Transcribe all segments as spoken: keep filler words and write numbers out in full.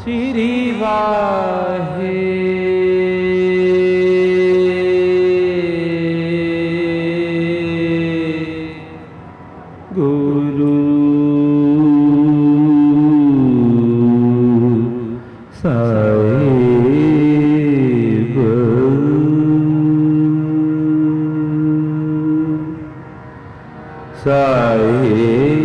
श्री वाहे गुरु साहिब साहिब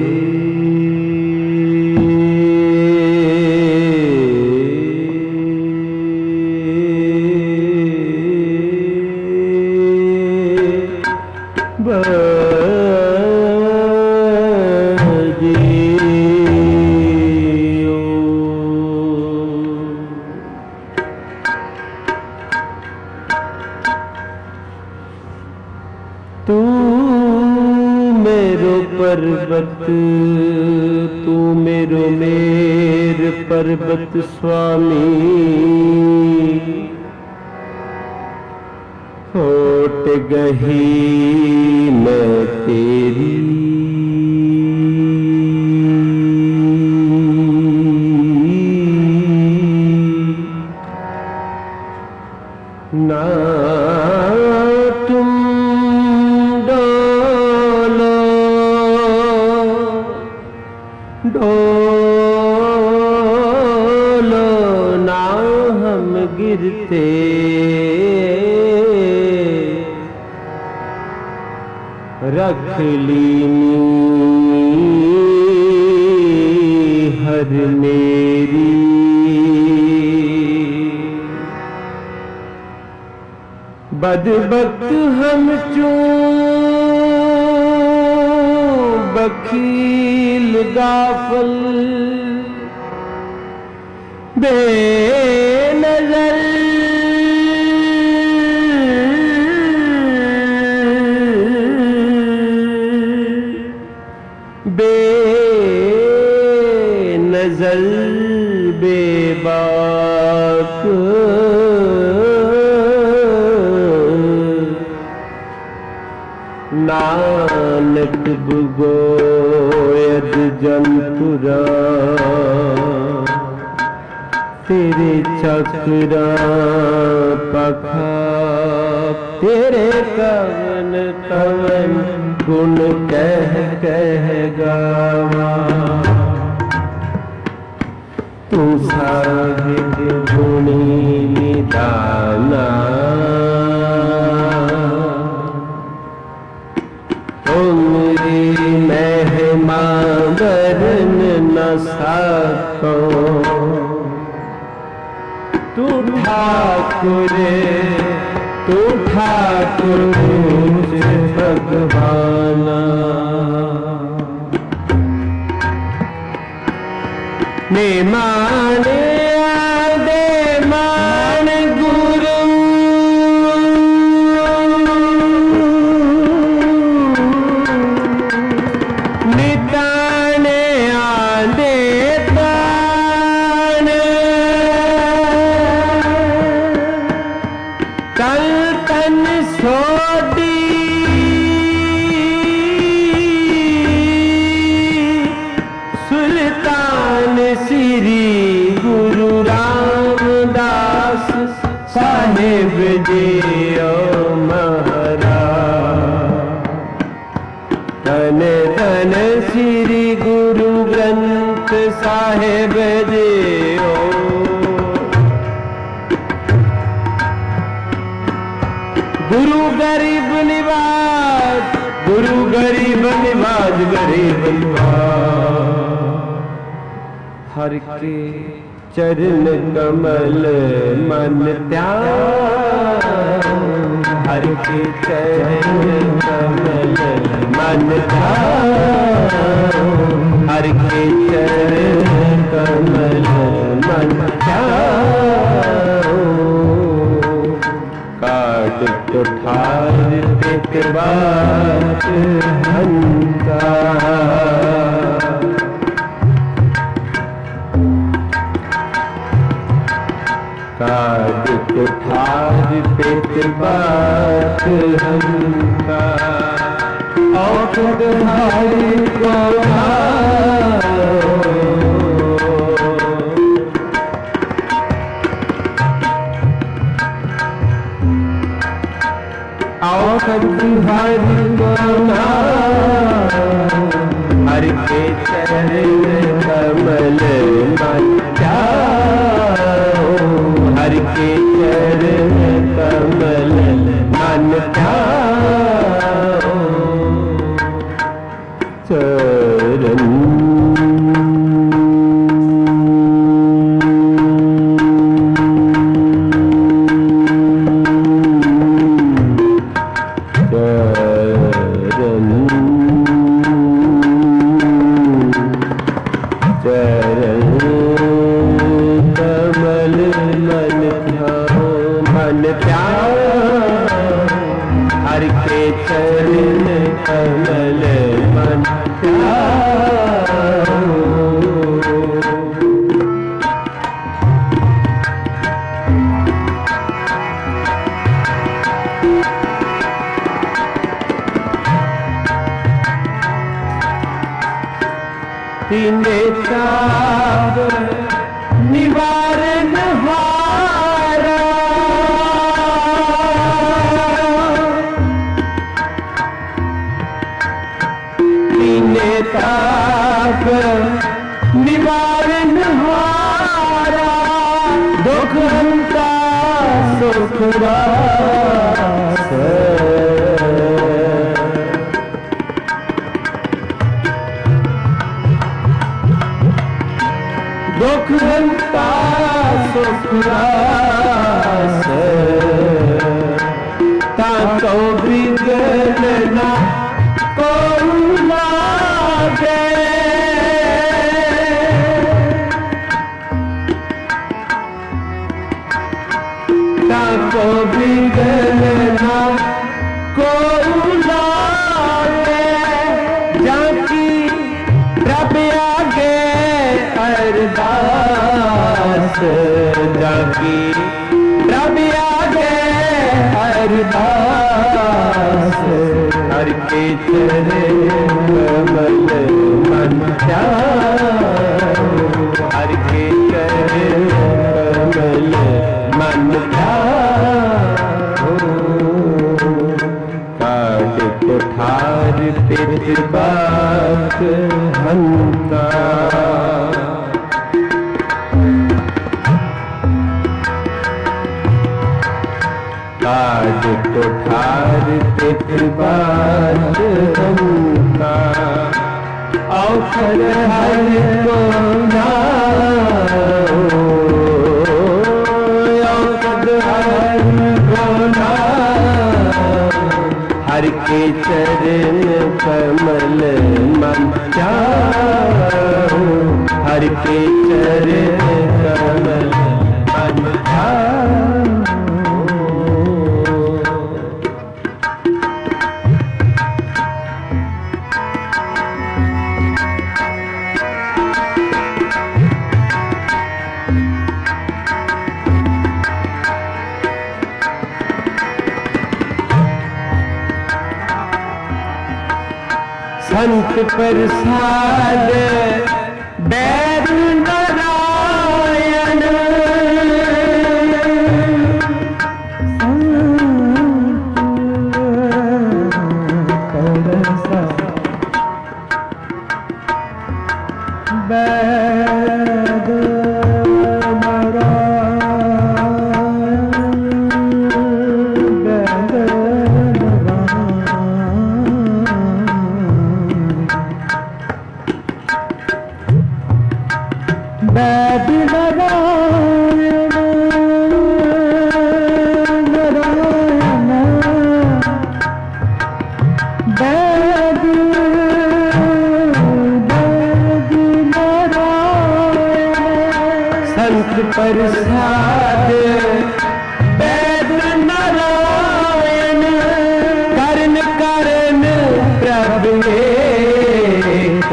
तू मेरो पर्वत तू मेरो मेर पर्वत स्वामी होट गही मैं तेरी ना तुम डोलो डोलो ना हम गिरते रख ली हर मेरी बदबख्त हम चूं बखील गाफल बेनज़र बेनज़र बेबाक नानक बुगोयद जंतुरा तेरे चक्रा पखा तेरे कवन कवन गुण कह कह गावा तू साहिब गुणी निदाना उम्री महिमा बरन न सको तू ठाकुर तू ठाकुर भगवाना ने माने आदे मान गुरु निताने आदे तान तल तन सोदी सुल्तान श्री गुरु रामदास साहेब जी ओ महाराज तन तन श्री गुरु ग्रंथ साहेब जी ओ गुरु गरीब निवाज गुरु गरीब निवाज गरीब निवाज हर के चरण कमल मन त्याग हर के चरण कमल मन त्याग हर के चरण कमल मन त्याग काट कुठार पित बात हंता काट कुठार पित बात हंता औखद हरि को औखद हरि को नाम, हरि के चरण कमल मन ध्याओ, हरि के चरण कमल मन ध्याओ। चरण तीने ताप निवारण हारा, तीने ताप निवारण हारा, दुख हंता सुख वास, दुख हंता सुख रास, ताको बिगन न को लागे, ताको बिगन न को लागे, जाकी प्रभ आगे अरदास, जाकी प्रभ आगे अरदास, हरि के चरण कमल मन ध्याओ, हरि के चरण कमल मन ध्याओ। काट कुठार पित बात हंता, काट कुठार पित बात हंता, औखद हरि को नाम, औखद हरि को नाम, हरि के चरण कमल मन ध्याओ, हरि के चरण कमल मन ध्याओ। संत प्रसाद बैरु नारायण, बैरु प्रसाद बैद नारायण, करण करण प्रभु एक,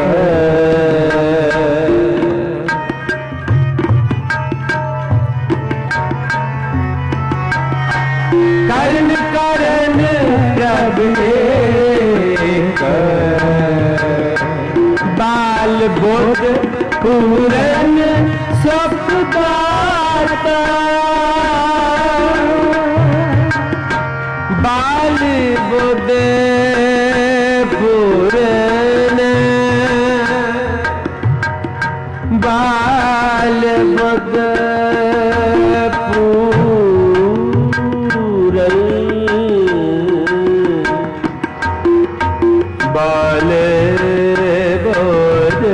करण करण प्रभु एक, बाल बोध पूरन सुख दाता, बाल बुध पूरन बाल बुध पूरन बाल बुध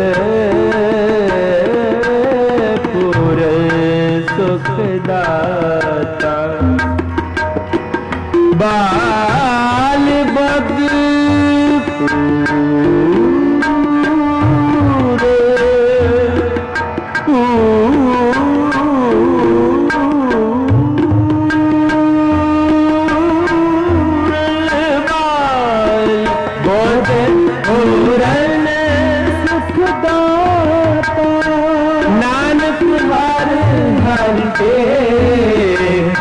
पूरन सुखदाता बाल बुध नानक हर हर टेक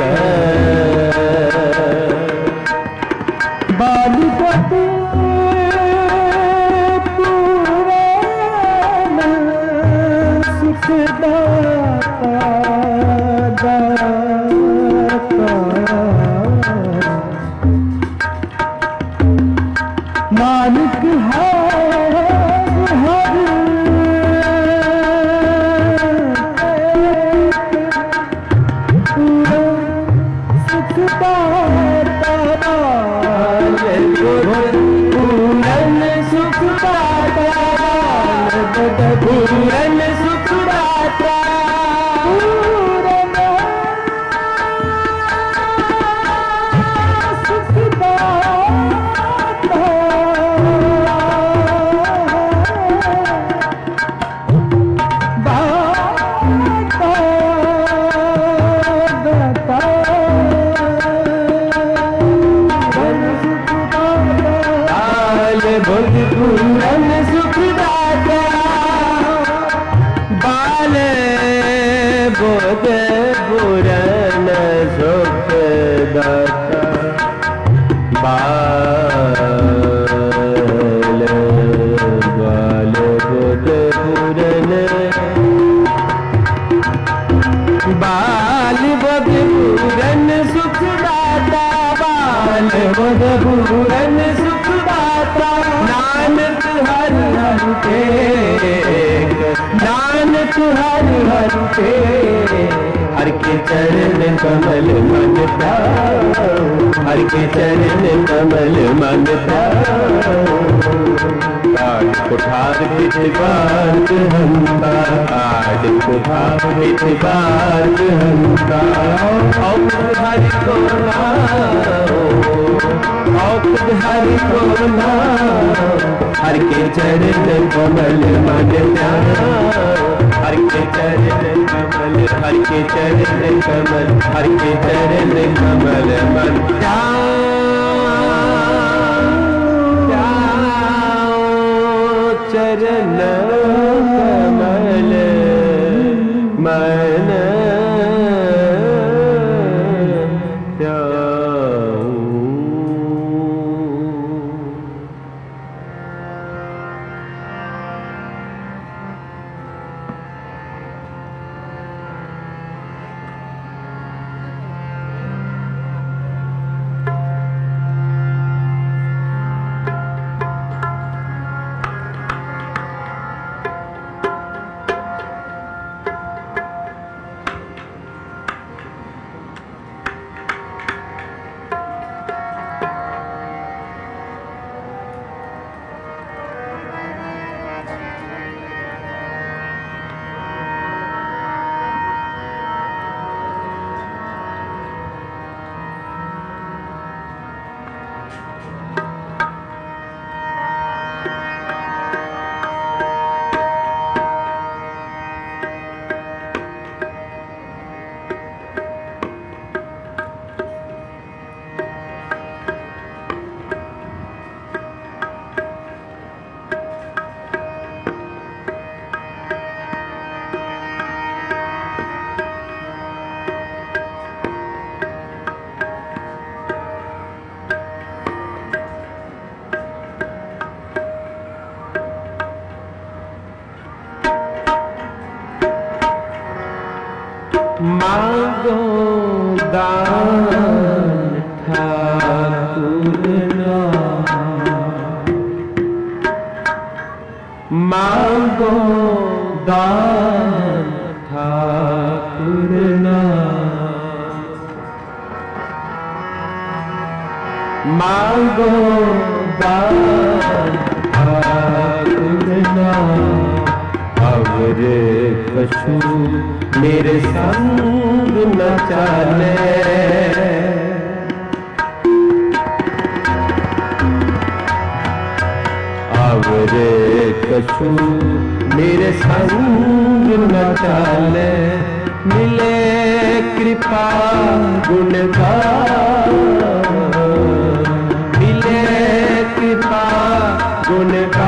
बाल बुध पूरन सुखदाता दाता नानक हर हर पूरन सुखदाता पूरन सुखदाता पूरन सुखदाता बुध पूरन सुखदाता बाल बुध पूरन सुखदाता बाल बाल बुध पूरन बाल बुध पूरन सुखदाता बाल बुध पूरन सुखदाता नानक हर हर टेक नानक हर हर टेक हर के चरण कमल मन ध्याओ हर के चरण कमल मन ध्याओ आज कुठार पित बार हंता आज कुठार पित बार हंता औखद हरि को नाओ औखद हरि को नाओ हर के चरण कमल मन ध्याओ हर के चरण कमल हर के चरण कमल हर के चरण कमल मन ध्याओ चरण कमल मन मांगो दान ठाकुर नाम, मांगो दान ठाकुर नाम। अवरे कछु मेरे संग न चले, अवरे कछु मेरे संग न चले। मिले कृपा गुण गान, मिले कृपा गुण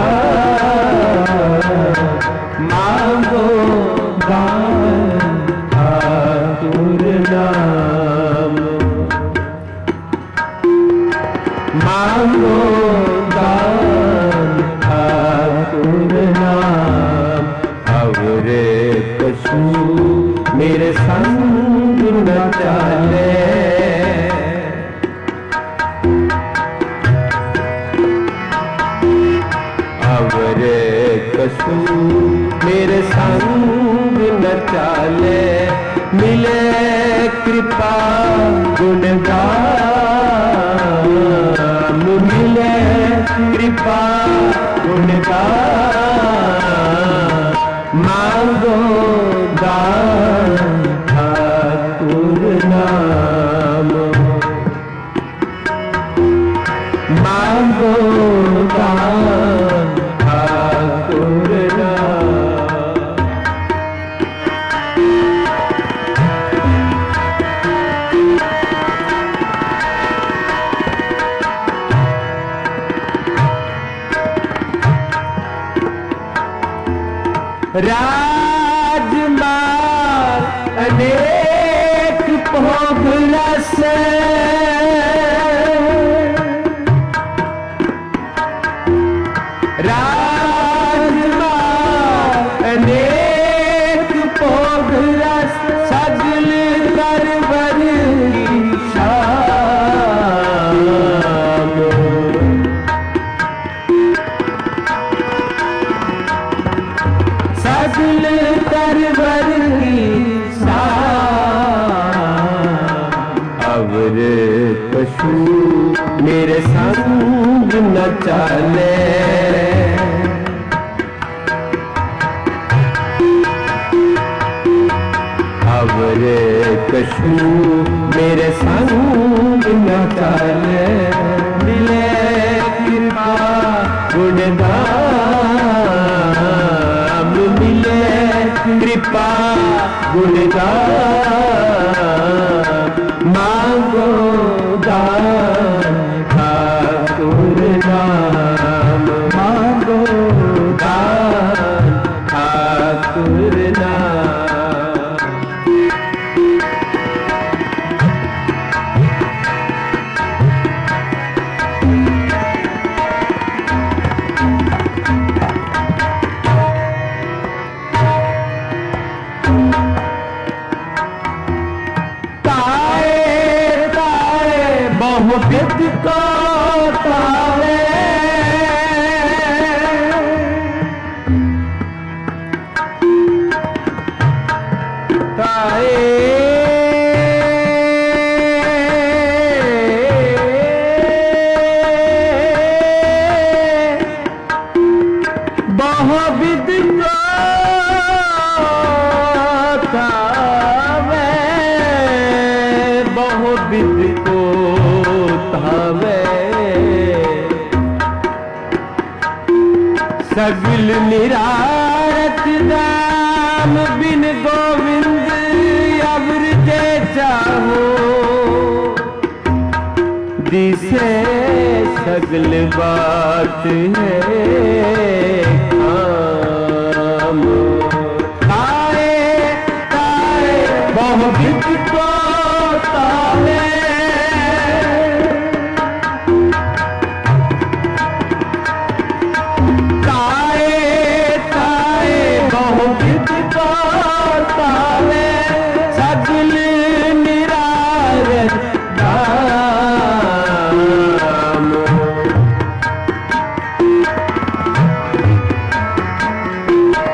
गान। मांगो दान ठाकुर नाम, मांगो दान ठाकुर नाम। अवरे कछु मेरे संग न चले, अवरे कछु मेरे संग न चले। मिले कृपा गुण गान, मिले कृपा गुण गान। मांगो दान ठाकुर नाम, मांगो दान ठाकुर नाम। राजमाल अनेक भोग रस, राजमाल अनेक भोग रस। सगल करवर की शाम, सगल करवर की शाम। अवरे कछु मेरे संग न चले, अवरे कछु मेरे संग न चले। मिले कृपा गुण गान, मिले कृपा गुण गान। मांगो दान ठाकुर नाम, मांगो दान ठाकुर नाम। बहुविध को तारे, तारे बहुविध को तावे, बहुविध को सगल निरारत दाम। बिन गोविंद अवर जे चाहो, दिसे सगल बात है काम। तारे तारे बहुविध को तारे, सगल निरारत दाम।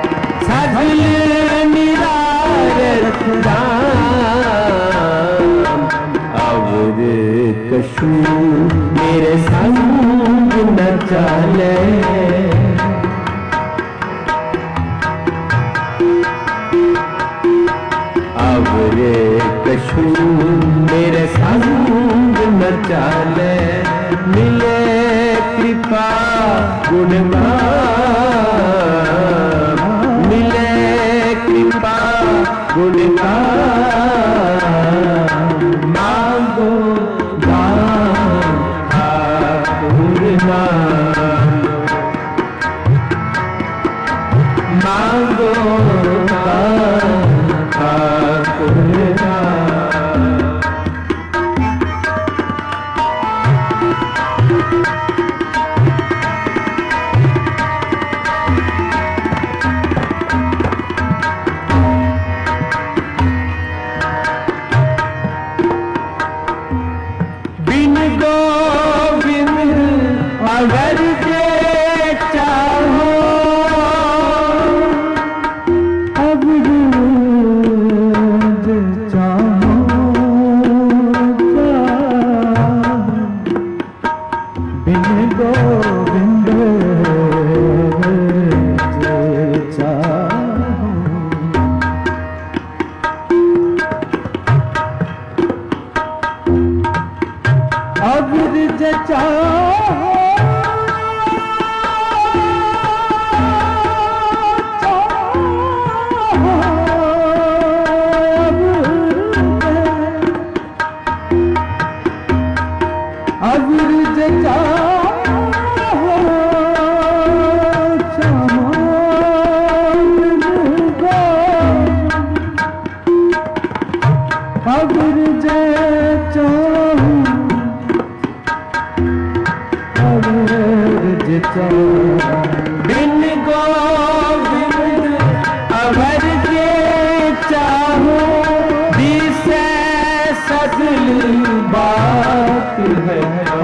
मेरे संग न चले। अब रे कछु मेरे संग न चले, मिले कृपा गुणगान, मिले कृपा गुणगान। मांगो दान ठाकुर नाम, मांगो दान ठाकुर नाम। बिन गोविंद अगर जे चाहो, अब जे चाहो बिन गोविंद जे चाहो। अब जे चाहो अब जे चाहो चाहो अब जे चाहो बिन गोविंद अगर जे चाहो, दिसे सगल बात है।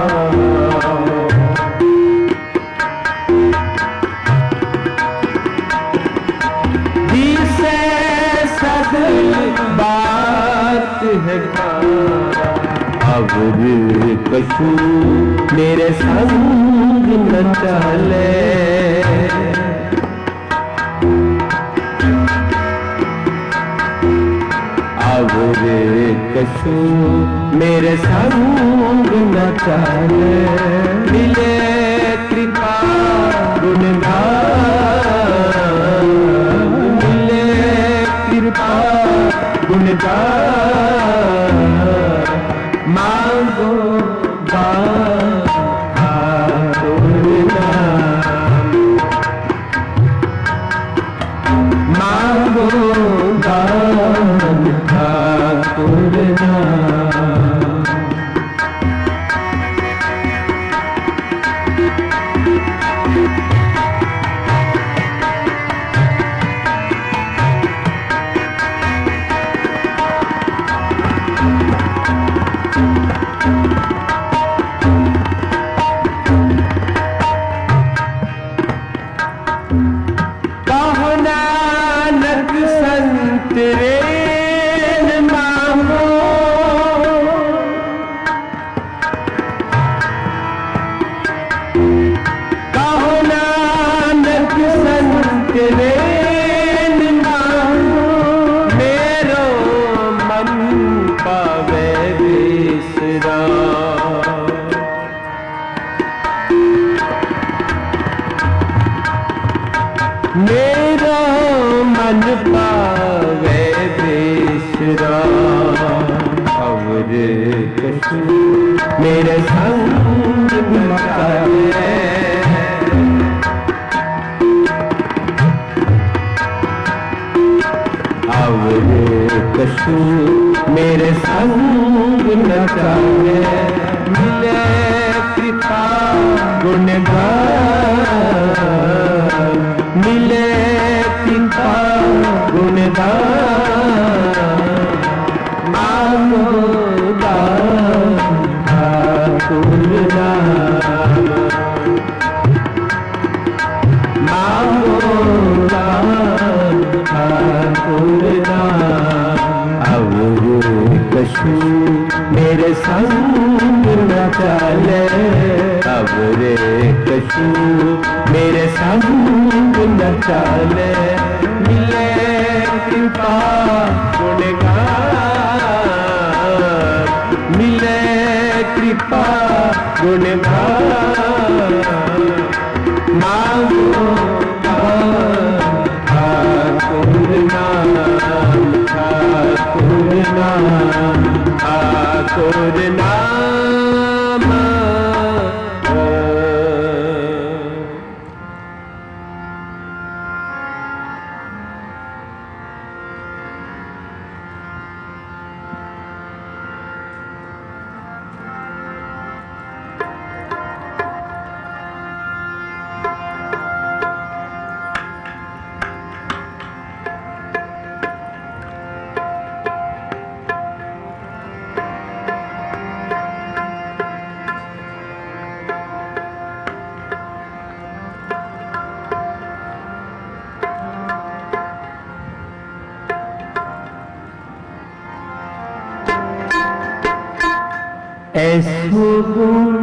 दिसे सगल बात है। अब कछु मेरे संग न चले, अब कछु मेरे संग न चले, मिले कृपा गुणगान, मिले कृपा गुणगान। मांगो दान ठाकुर नाम, मांगो दान ठाकुर नाम। कहो नानक संत रे मांगो, कहो नानक संत रे मांगो, मेरो मन पावे विश्राम। मेरा मन पावे विश्राम। और कछु मेरे संग न चले, और कछु मेरे संग न चले, मिले कृपा गुणगान, मिले कृपा गुणगान। मांगो दान ठाकुर नाम, मांगो दान ठाकुर नाम। अब कछु मेरे संग न चले, अब रे कशु मेरे संग न चले, मिले कृपा गुणगान, मिले कृपा गुणगान। मांगो ठाकुर नाम, ठाकुर नाम, ठाकुर नाम। ऐसो गुण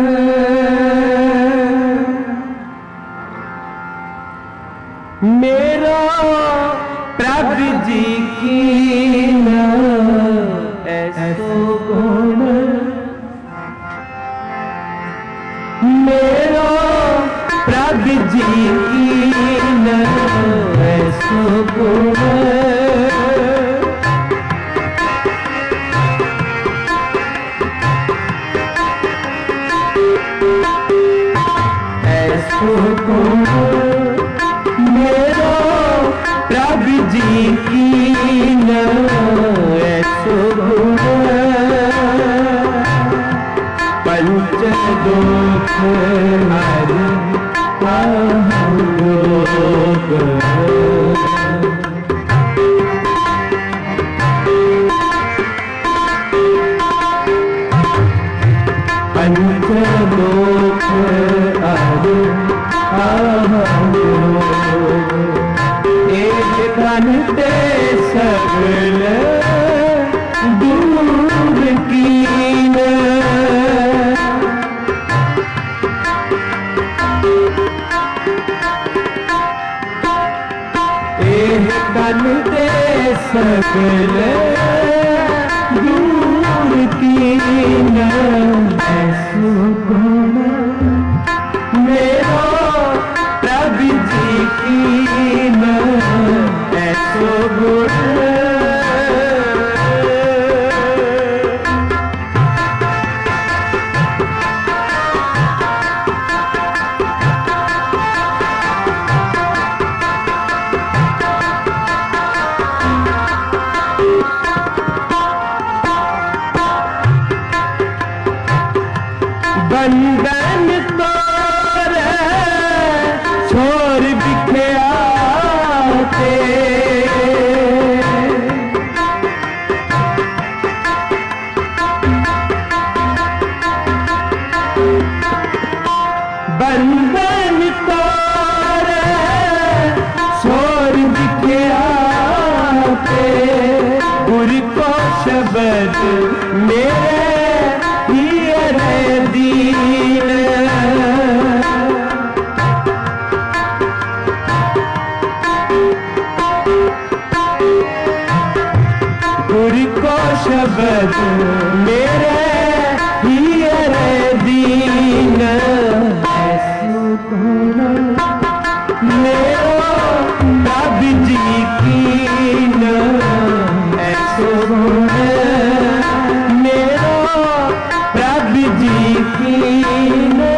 मेरा प्रभु जी की न, ऐसो गुण मेरा प्रभु जी की न, ऐसो गुण मेरा प्रभु जी की न, ऐसो गुण पंच दुख हर रोग, पंच दुख हर एक धन ते सकल दूर कीन, एक धन ते सकल दूर कीन, ऐसो गुण मेरा प्रभु जी की न, ऐसो गुण बंधन तोर छोर बिखया ते, बंधन तोर छोर बिखया ते, गुरु को शब्द मेरे दीन, गुरु को शब्द मेरे हियर दीन, ऐसो गुण मेरा प्रभु जी की न, ऐसो गुण मेरा प्रभु जी की न।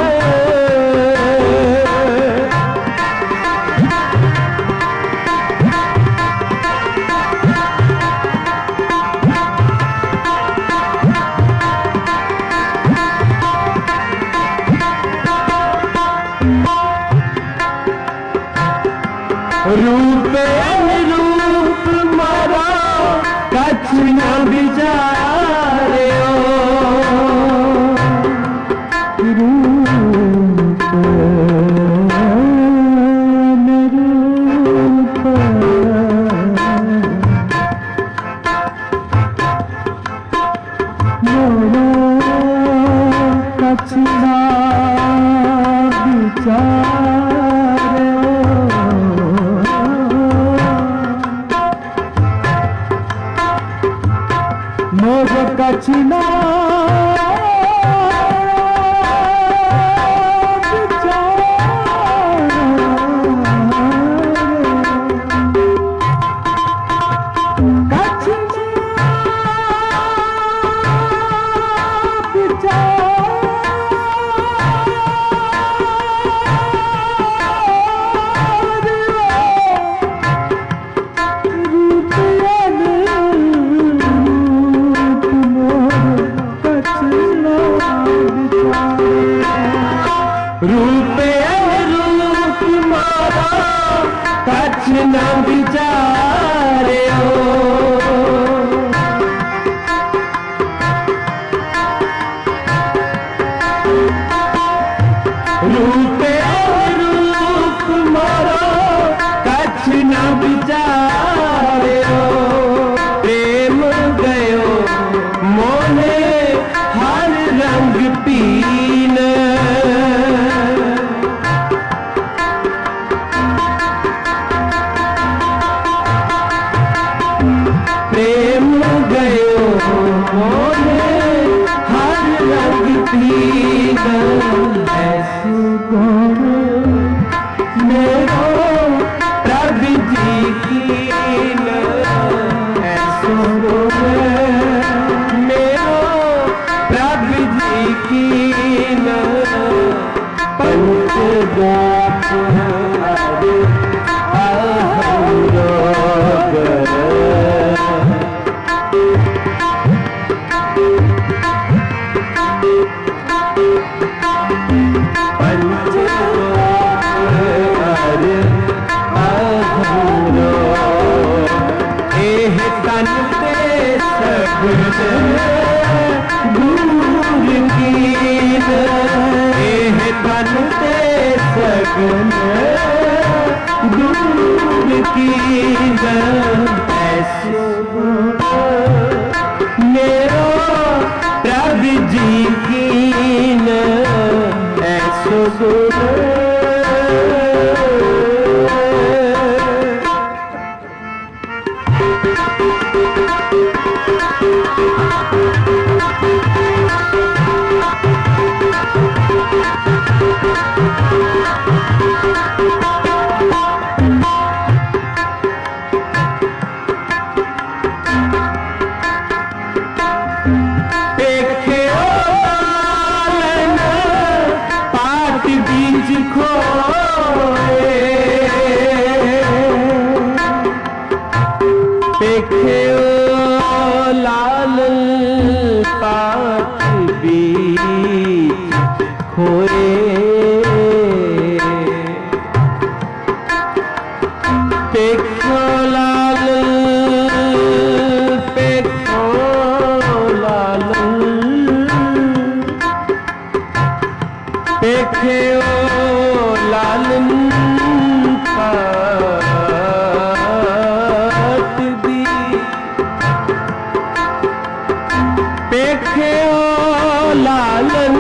रूप अनुरूप मारा कछ न विचारे, रूप अनुरूप मारा कछ न विचारे मोर कछना कछ न विचारे हो रूपे रूप मारो कछ न विचारे हो प्रेम गयो मोने हर रंग पीन प्रेम गयो मोने हर रंग पीन ऐसे गुण मेरो प्रभु जी कीन ऐसे गुण मेरो प्रभु जी कीन पंच गोप हरि अहरो दूर की धन ते सगन दूर की ऐसे मेरो प्रभु जी की ऐसो गुण लाल पात बीच खोए पेखो लाल पेखो लाल पेखे लाल पेखे लालन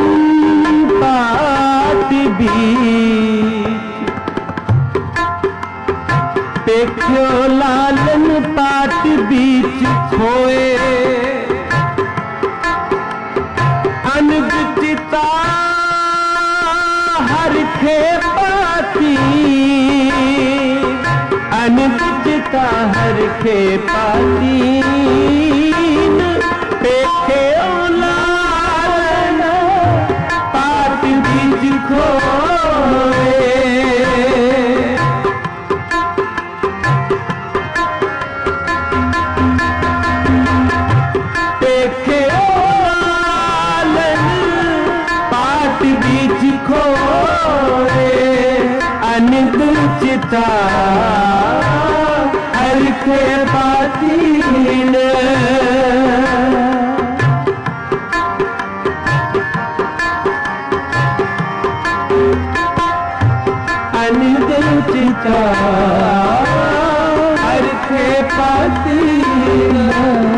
पात बीच पेखे लालन पात बीच खोए अनबिचिता हर खे पाती अनबिचिता हर खे पाती पेखे लालन पात बीच खोए पेखे लालन पात बीच खोए अनबिचिता हर खे पाती अनबिचिता हर खे पाती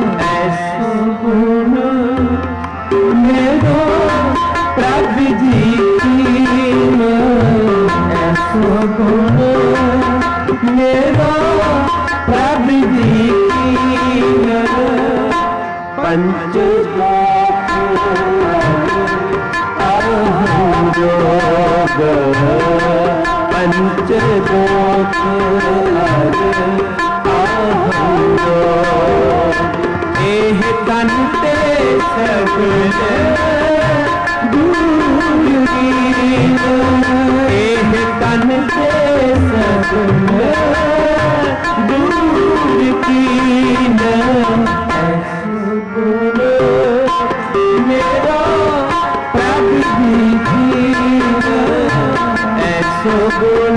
ऐसो गुण मेरो प्रभु जी गुण मेरो प्रभु जी कीन पंच जोग पंच दोष एह तन ते सगुण दूर कीन एह तन ते सगुण दूर कीन ऐसो गुण मेरा प्रभु जी कीन ऐसो गुण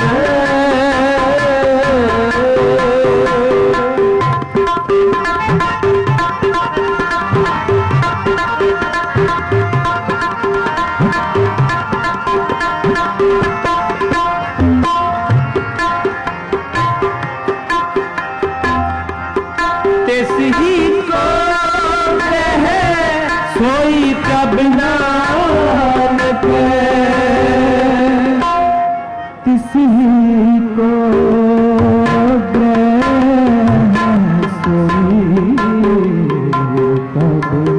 सोई प्रभु नानक तिसी को ग्रह सोई प्रभु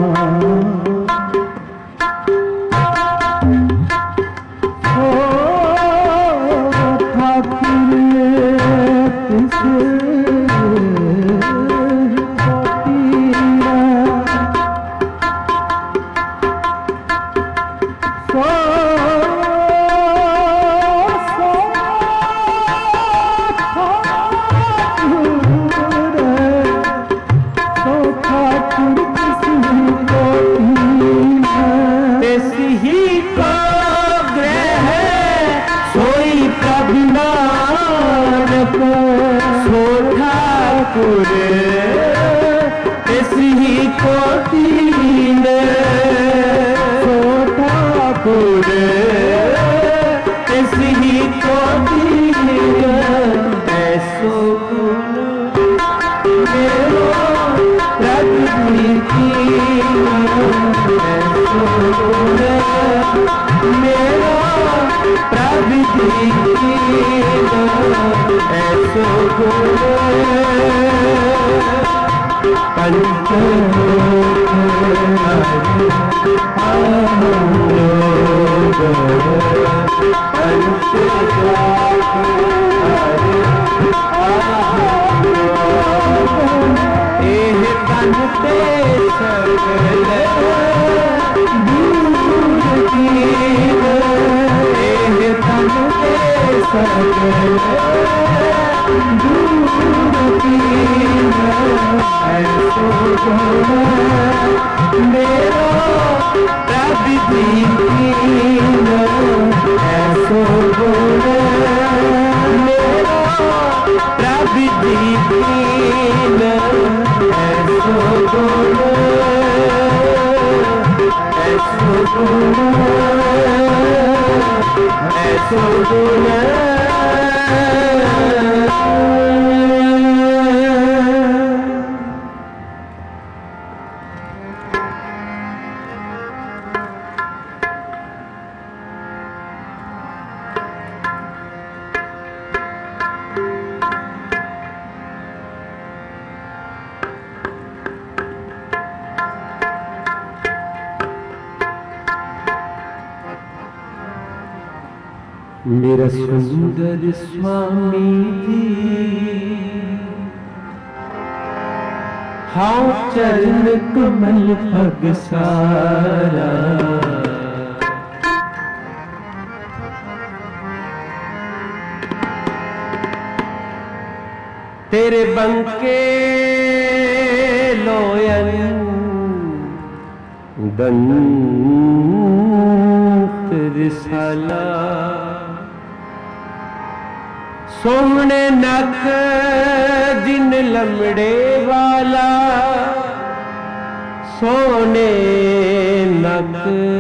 मेरा सुंदर स्वामी जी हाँ चरण कमल पग सारा तेरे बंके लोयन दंत रिसाला सोमने नक जिन लमड़े वाला सोने नक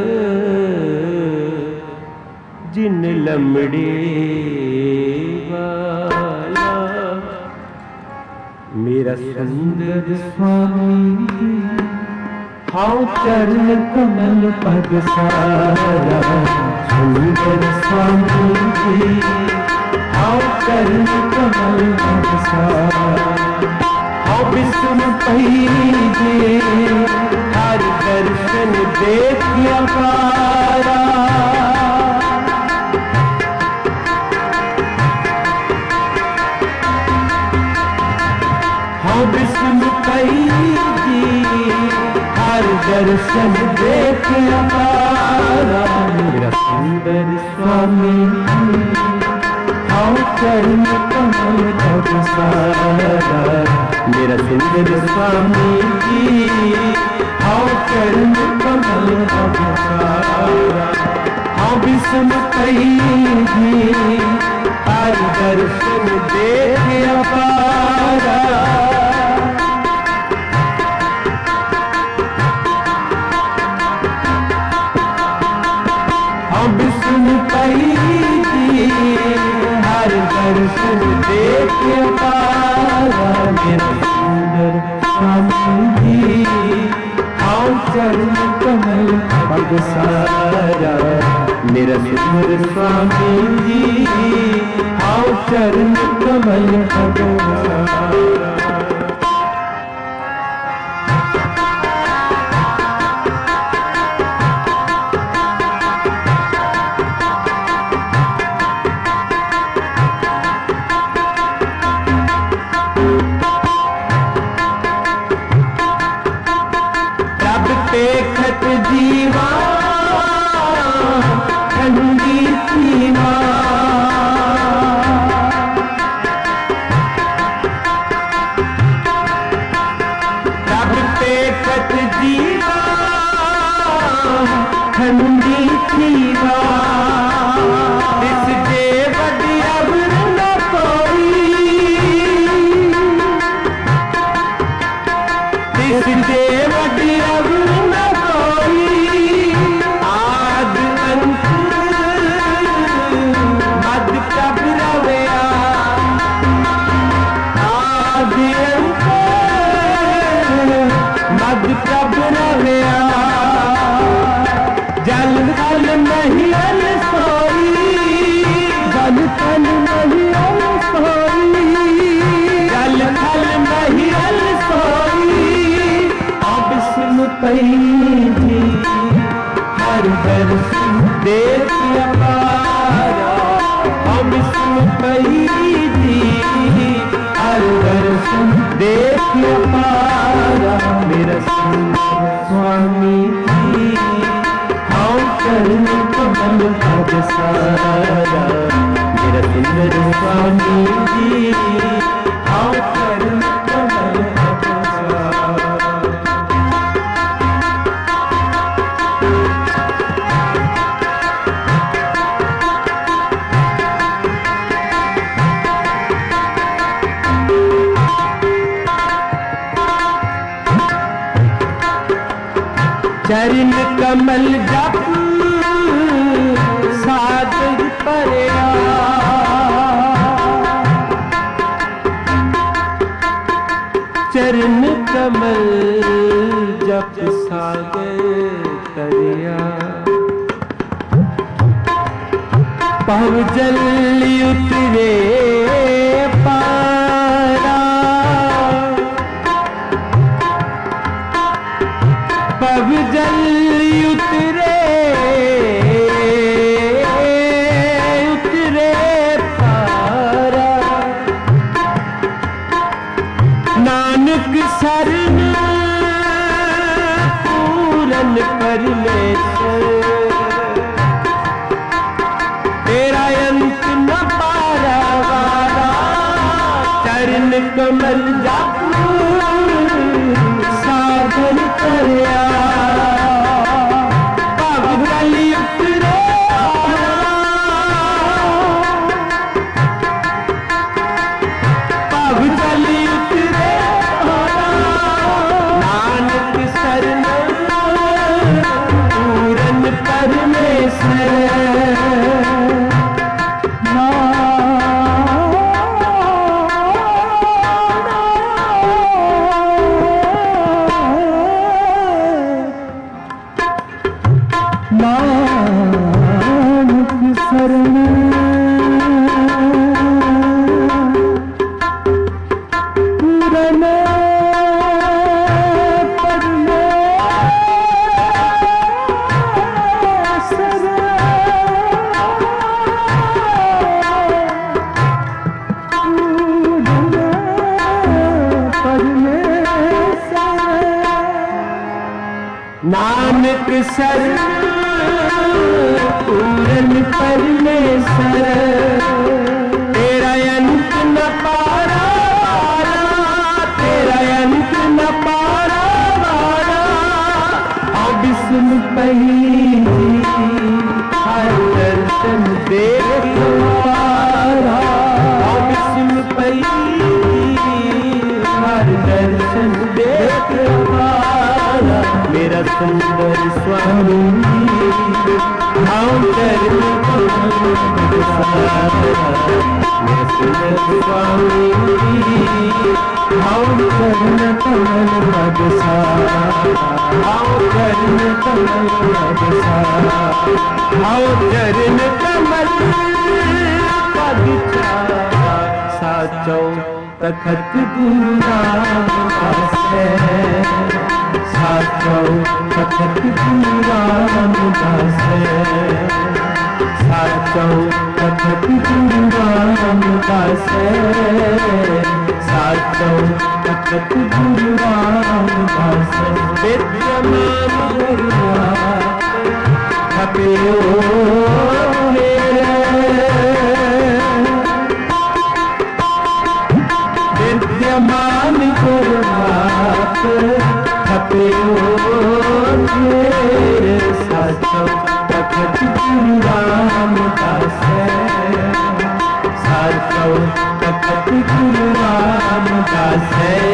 जिन लमड़े वाला मेरा सुंदर स्वामी हाँ चरण कमल पग सारा सुंदर स्वामी कीजिए, हर दर्शन देखिए पारा। हाँ विष्णु कीजिए, हर दर्शन देखिए पारा। मेरा सुंदर स्वामी हाँ चरण कमल तब सारा। मेरा सुंदर स्वामी जी हाँ चरण कमल तब सारा। हाँ विष्णु कीजिए, हर दर्शन देखिए पारा। विष्णु कीजिए, हर दर्शन देखिए पारा। मेरा सुंदर स्वामी जी हाँ चरण कमल पग सारा। मेरा सुंदर स्वामी जी हाँ चरण कमल पग सारा। देखत जीवा ठंडी सीमा, तब देखत जीवा ठंडी सीमा। इस जेवट अब न कोई, इस जेवट अब प्रभ रवया। जल थल महियल सोई, जल थल महियल सोई, जल थल महियल सोई। अब सुन कीजिए, हर दर्शन देखिए पारा। अब सुन कीजिए, हर दर्शन देखिए पारा। मेरा सुंदर स्वामी जी हाँ चरण कमल पग सारा। मेरा सुंदर स्वामी जी हाँ चरण कमल पग सारा। चरण कमल जप सादर परया। चरण कमल जप सादर करया। पव जल उतरे पारा, पव जल उतरे उतरे पारा। नानक शरण पूरन परमेश्वर, तेरा अंत न पारा वारा। चरण कमल जप साधन करया। एक सर पूरन परमेश्वर तेरा अंत न पारा वाला तेरा अंत न पारा वाला अब इसमें पही हर दर्शन देखवारा अब इसमें पही हर दर्शन देखवारा मेरा सुंदर स्वामी हाँ चरण मेरा सुंदर स्वामी हाँ चरण कमल बदसा हाँ चरण कमल बदसा हाँ चरण कमल बदसा साचो तखत गुरु रामदास है साचो तखत गुरु रामदास है साचो तखत गुरु रामदास है साचो तखत गुरु रामदास विद्यमान खपियो विद्यमान गुरुनाथ खपियो साचो तखत गुरु रामदास साचो तखत गुरु रामदास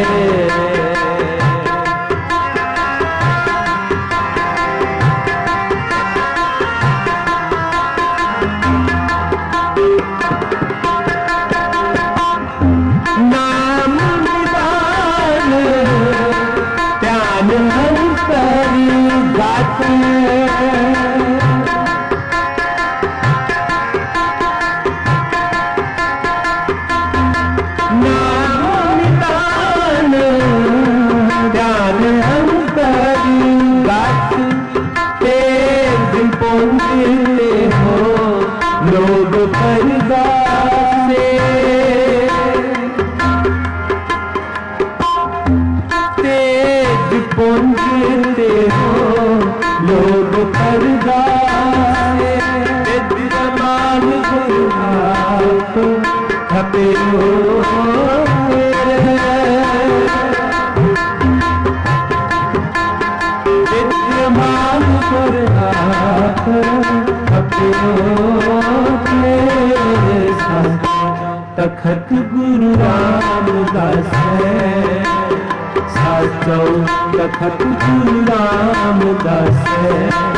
तखत गुरु रामदास है साचो तखत गुरु रामदास है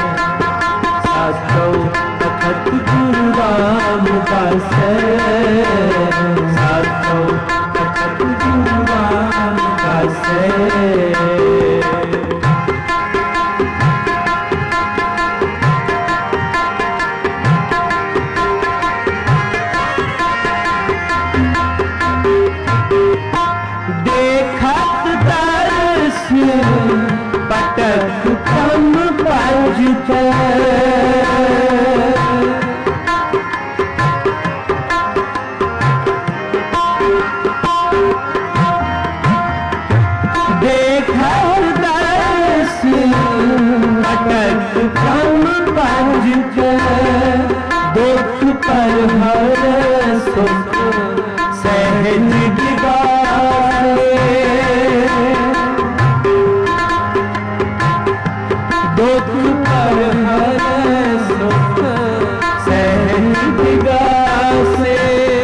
साचो तखत गुरु रामदास है साचो तखत गुरु रामदास है पटक कम बजत देखर दर्श पटक कम बजत दुख पर हर सुख सहज दिगाए दुख पर हर सुख सहज दिगासे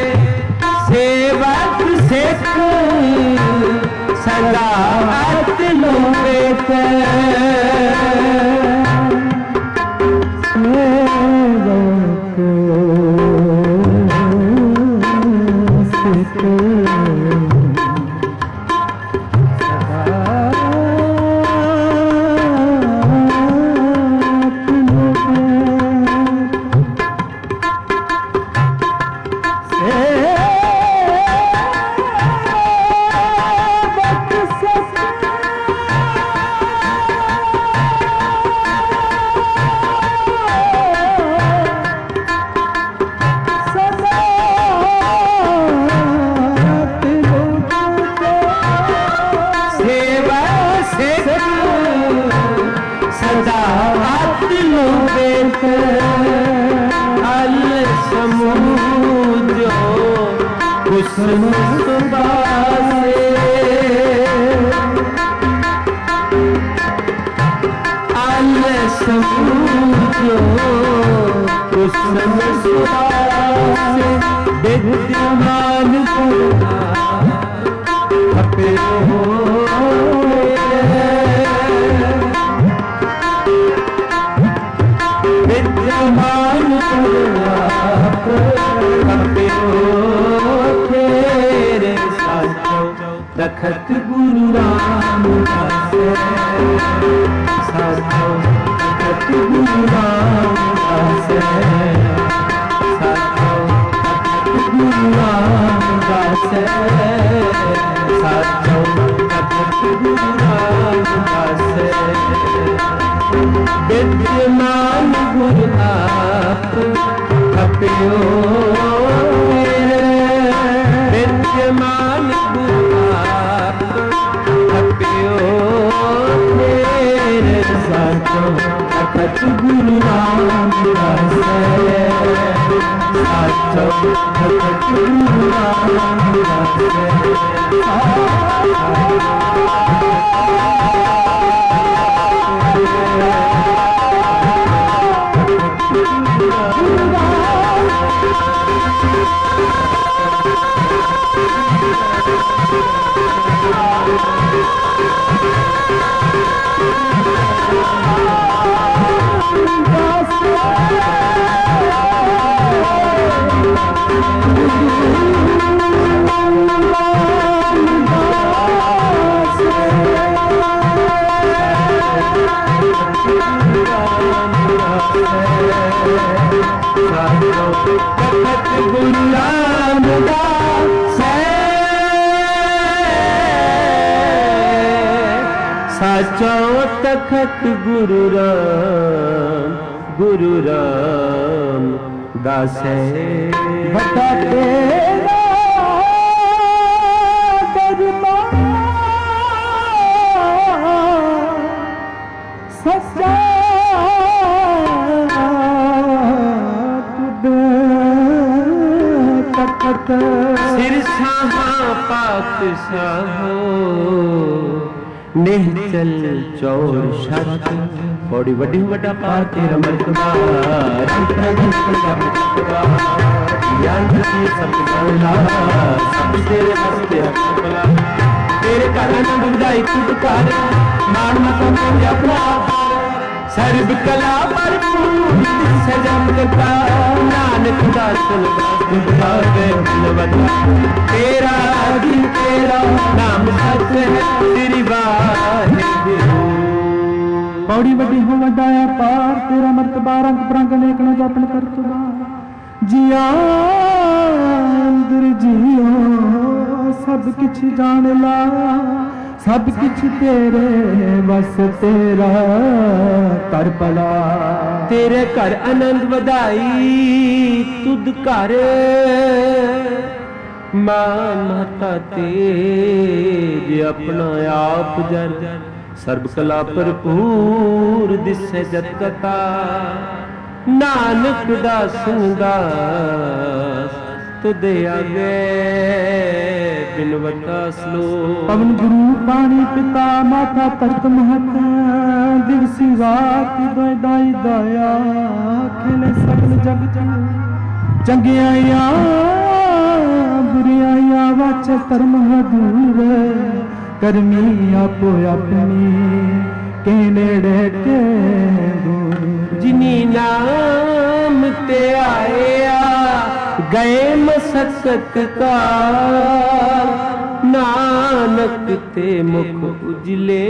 सेवक सिख सदा अतनु वेत सेवक जो कुसुम सुबासे आलस जो कुसुम सुबासे विद्यमान खपे विद्यमान खपे तेरे साचो रखत गुरु रामदास साचो रखत गुरु रामदास साचो रखत गुरु रामदास साचो रखत गुरु रामदास विद्यमान गुरु आप खपियो विद्यमान गुरु आप खपियो मेरे साचो रखत गुरु रामदास साचो रखत गुरु रामदास गुरु रामदास साचो तखत गुरु राम गुरु राम दास बता तेरा दरबार सच्चा सिर शाहा पातशाहो निहचल चौर शत बड़ी वड्डी वड्डा पा तेरा मर्तबा सब तेरे वास्ते तेरे घर बुझाई खुद कर मान मत अपना सर्व कला भरपूर सजम करता नानक दासन तेरा दिन तेरा नाम सच है तेरी वाहिगुरू बड़ी वड्डी हो वड्डाया पार तेरा मर्तबा रंग बरंग नेकना जपन करतबा जिया अंदर जियो सब किछ जान ला सब किछ तेरे बस तेरा कर भला तेरे घर आनंद वधाई तुद घर मां माता तेज अपना आप जर सर्ब कला भरपूर दिसे जत कथा नानक दासन दास तुदे आगे बिनवता स्लो पवन गुरु पानी पिता माता तरत महत दिवसी रात दोय दाई दया खेले सकल जग जग चंगियाइया बुरियाइया वाचे धर्म दूर करमी आपो अपनी के नेड़े के दूर जिनी नाम ते आया गए मसकत का नानक ते मुख उजले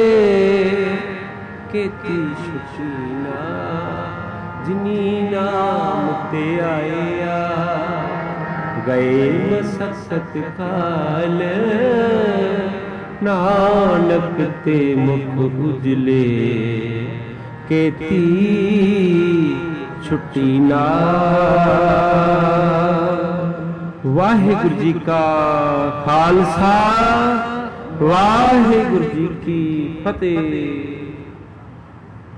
केती शुचीना जिनी नाम ते आया गए मसकत काल नानक ते मुख उजले केती छुट्टी ना। वाहिगुरु जी का खालसा वाहिगुरु जी की फतेह।